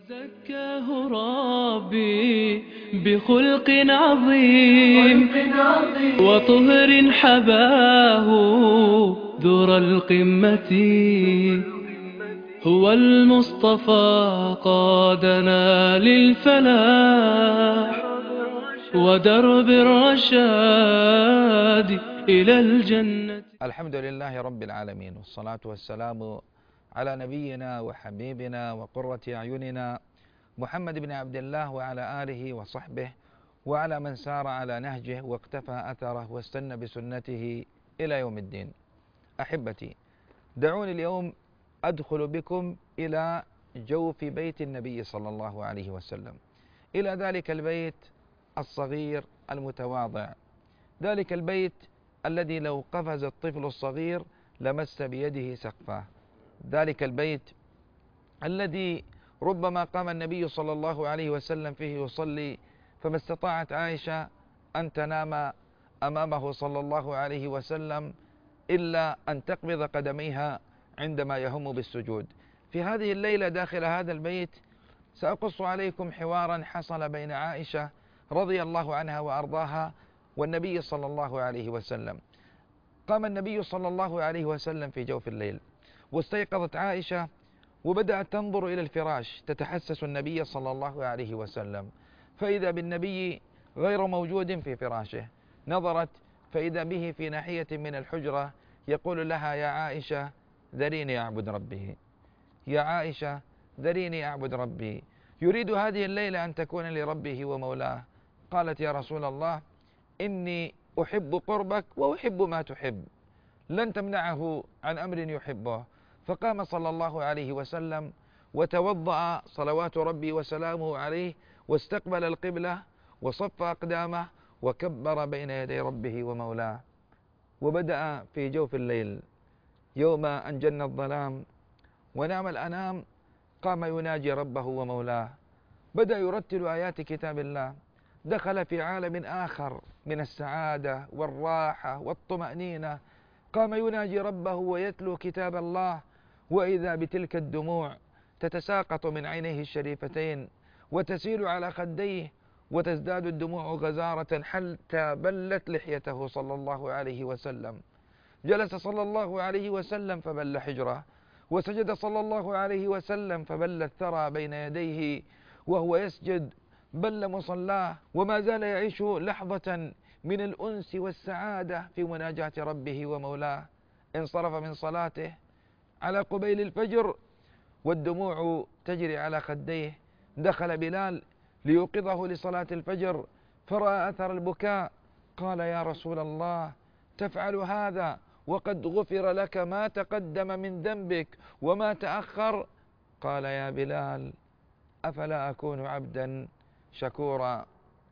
زكاه ربي بخلق عظيم وطهر حباه ذر القمة. هو المصطفى قادنا للفلاح ودرب الرشاد إلى الجنة. الحمد لله رب العالمين، والصلاة والسلام على نبينا وحبيبنا وقرة أعيننا محمد بن عبد الله وعلى آله وصحبه وعلى من سار على نهجه واقتفى أثره واستنى بسنته إلى يوم الدين. أحبتي، دعوني اليوم أدخل بكم إلى جوف بيت النبي صلى الله عليه وسلم، إلى ذلك البيت الصغير المتواضع، ذلك البيت الذي لو قفز الطفل الصغير لمس بيده سقفه، ذلك البيت الذي ربما قام النبي صلى الله عليه وسلم فيه يصلي فما استطاعت عائشة أن تنام أمامه صلى الله عليه وسلم إلا أن تقبض قدميها عندما يهم بالسجود. في هذه الليلة داخل هذا البيت سأقص عليكم حوارا حصل بين عائشة رضي الله عنها وأرضاها والنبي صلى الله عليه وسلم. قام النبي صلى الله عليه وسلم في جوف الليل، واستيقظت عائشة وبدأت تنظر إلى الفراش تتحسس النبي صلى الله عليه وسلم، فإذا بالنبي غير موجود في فراشه. نظرت فإذا به في ناحية من الحجرة يقول لها: يا عائشة ذريني أعبد ربي، يا عائشة ذريني أعبد ربي. يريد هذه الليلة أن تكون لربه ومولاه. قالت: يا رسول الله، إني أحب قربك وأحب ما تحب، لن تمنعه عن أمر يحبه. فقام صلى الله عليه وسلم وتوضأ صلوات ربي وسلامه عليه، واستقبل القبلة وصف أقدامه وكبر بين يدي ربه ومولاه. وبدأ في جوف الليل يوم أن جن الظلام ونام الأنام قام يناجي ربه ومولاه، بدأ يرتل آيات كتاب الله، دخل في عالم آخر من السعادة والراحة والطمأنينة. قام يناجي ربه ويتلو كتاب الله، وإذا بتلك الدموع تتساقط من عينيه الشريفتين وتسيل على خديه، وتزداد الدموع غزارة حتى بلت لحيته صلى الله عليه وسلم. جلس صلى الله عليه وسلم فبل حجره، وسجد صلى الله عليه وسلم فبل الثرى بين يديه وهو يسجد، بل مصلاه، وما زال يعيش لحظة من الأنس والسعادة في مناجاة ربه ومولاه. انصرف من صلاته على قبيل الفجر والدموع تجري على خديه. دخل بلال ليوقظه لصلاة الفجر فرأى أثر البكاء، قال: يا رسول الله، تفعل هذا وقد غفر لك ما تقدم من ذنبك وما تأخر؟ قال: يا بلال، أفلا أكون عبدا شكورا.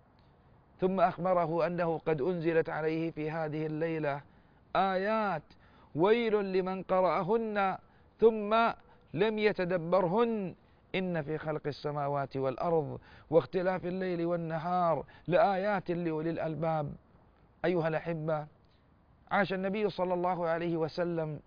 ثم أخبره أنه قد أنزلت عليه في هذه الليلة آيات ويل لمن قرأهن ثم لم يتدبرهن إن في خلق السماوات والأرض واختلاف الليل والنهار لآيات لأولي الألباب. أيها الأحبة، عاش النبي صلى الله عليه وسلم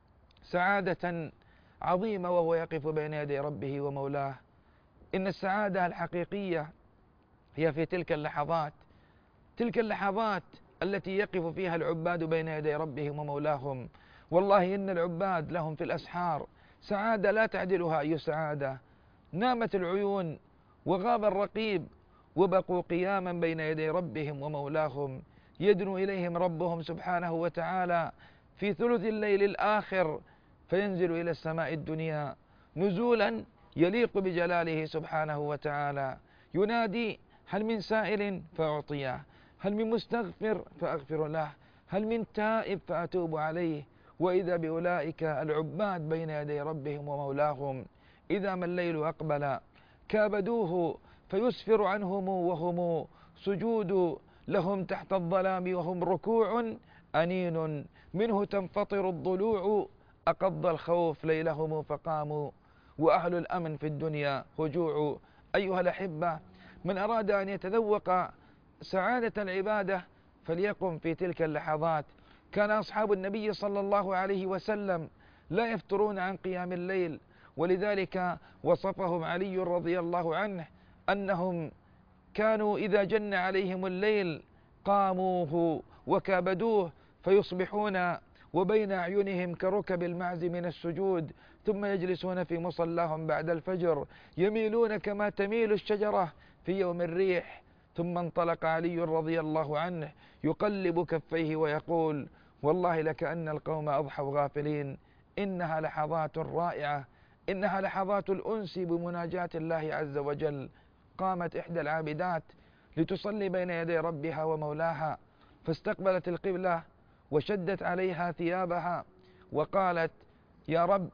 سعادة عظيمة وهو يقف بين يدي ربه ومولاه. إن السعادة الحقيقية هي في تلك اللحظات، تلك اللحظات التي يقف فيها العباد بين يدي ربهم ومولاهم. والله إن العباد لهم في الأسحار سعادة لا تعدلها أي سعادة. نامت العيون وغاب الرقيب وبقوا قياما بين يدي ربهم ومولاهم، يدنو إليهم ربهم سبحانه وتعالى في ثلث الليل الآخر، فينزل إلى السماء الدنيا نزولا يليق بجلاله سبحانه وتعالى، ينادي: هل من سائل فأعطيه، هل من مستغفر فأغفر له، هل من تائب فأتوب عليه. وإذا بأولئك العباد بين يدي ربهم ومولاهم إذا ما الليل أقبل كابدوه فيسفر عنهم وهم سجود لهم تحت الظلام وهم ركوع أنين منه تنفطر الضلوع أقض الخوف ليلهم فقاموا وأهل الأمن في الدنيا هجوع. أيها الأحبة، من أراد أن يتذوق سعادة العبادة فليقم في تلك اللحظات. كان أصحاب النبي صلى الله عليه وسلم لا يفترون عن قيام الليل ولذلك وصفهم علي رضي الله عنه أنهم كانوا إذا جن عليهم الليل قاموه وكابدوه فيصبحون وبين أعينهم كركب المعز من السجود، ثم يجلسون في مصلاهم بعد الفجر يميلون كما تميل الشجرة في يوم الريح. ثم انطلق علي رضي الله عنه يقلب كفيه ويقول: والله لكأن القوم أضحوا غافلين، إنها لحظات رائعة، إنها لحظات الأنس بمناجاة الله عز وجل. قامت إحدى العابدات لتصلي بين يدي ربها ومولاها، فاستقبلت القبلة وشدت عليها ثيابها وقالت: يا رب،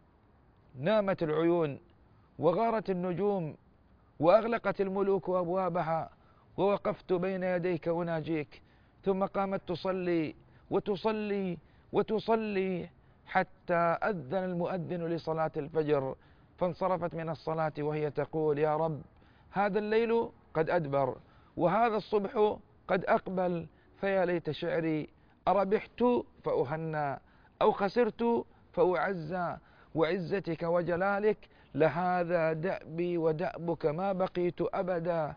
نامت العيون وغارت النجوم وأغلقت الملوك أبوابها، ووقفت بين يديك أناجيك. ثم قامت تصلي وتصلي وتصلي حتى أذن المؤذن لصلاة الفجر، فانصرفت من الصلاة وهي تقول: يا رب، هذا الليل قد أدبر وهذا الصبح قد أقبل، فيا ليت شعري أربحت فأهنى أو خسرت فأعزى، وعزتك وجلالك لهذا دأبي ودأبك ما بقيت أبدا،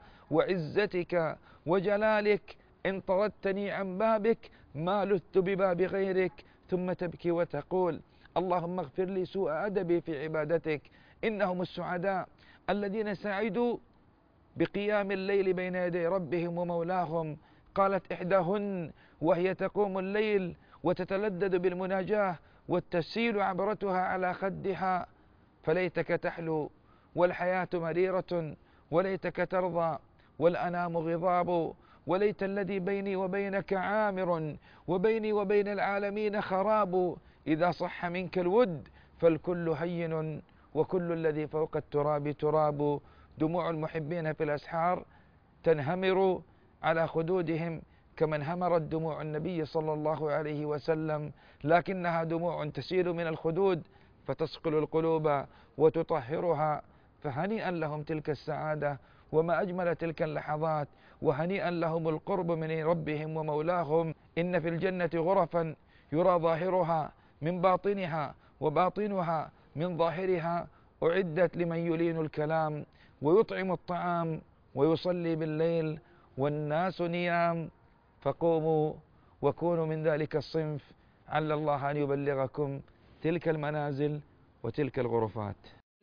وعزتك وجلالك إن طردتني عن بابك ما لذت بباب غيرك. ثم تبكي وتقول: اللهم اغفر لي سوء أدبي في عبادتك، إنهم السعداء الذين سعدوا بقيام الليل بين يدي ربهم ومولاهم. قالت إحداهن وهي تقوم الليل وتتلذذ بالمناجاة والتسيل عبرتها على خدها: فليتك تحلو والحياة مريرة، وليتك ترضى والأنام غضاب، وليت الذي بيني وبينك عامر، وبيني وبين العالمين خراب، إذا صح منك الود فالكل هين، وكل الذي فوق التراب تراب. دموع المحبين في الأسحار تنهمر على خدودهم كما انهمرت دموع النبي صلى الله عليه وسلم، لكنها دموع تسيل من الخدود فتسقل القلوب وتطهرها. فهنيئا لهم تلك السعادة، وما أجمل تلك اللحظات، وهنيئا لهم القرب من ربهم ومولاهم. إن في الجنة غرفا يرى ظاهرها من باطنها وباطنها من ظاهرها، أعدت لمن يلين الكلام ويطعم الطعام ويصلي بالليل والناس نيام، فقوموا وكونوا من ذلك الصنف، عل الله أن يبلغكم تلك المنازل وتلك الغرفات.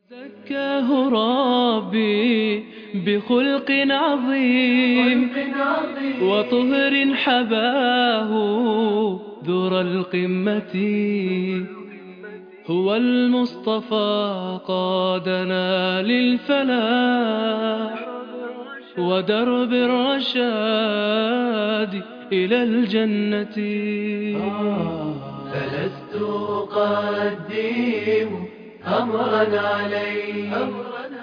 زكاه ربي بخلق عظيم وطهر حباه ذر القمة، هو المصطفى قادنا للفلاح ودرب الرشاد إلى الجنة. فلست أقدم أمرا عليه